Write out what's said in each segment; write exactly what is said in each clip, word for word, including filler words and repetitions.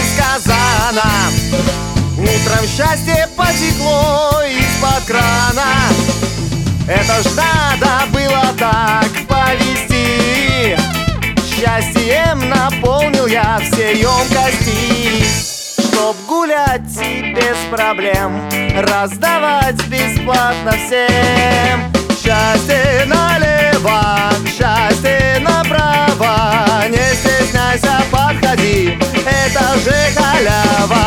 несказанно. Утром счастье потекло из-под крана. Это ж надо было так повести. Счастьем наполнил я все емкости, чтоб гулять и без проблем раздавать бесплатно всем. Счастье налево, счастье направо, не стесняйся, подходи, это же халява.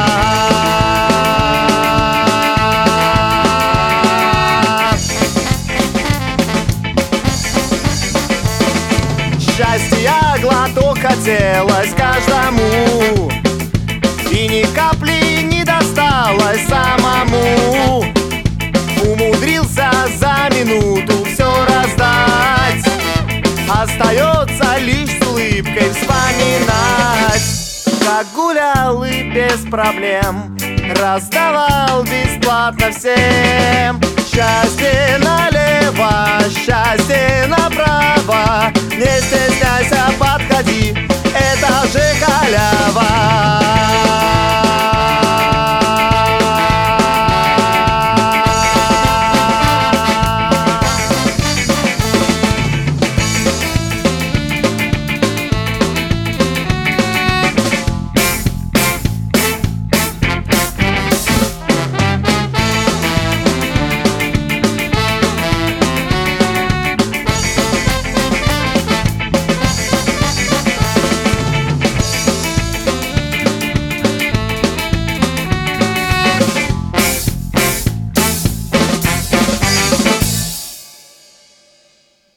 Счастья глоток хотелось каждому, и ни капли не досталось самому. Умудрился за минуту все раздать, остается лишь с улыбкой вспоминать, как гулял и без проблем раздавал бесплатно всем. Счастье налево, счастье направо, не стесняйся, подходи,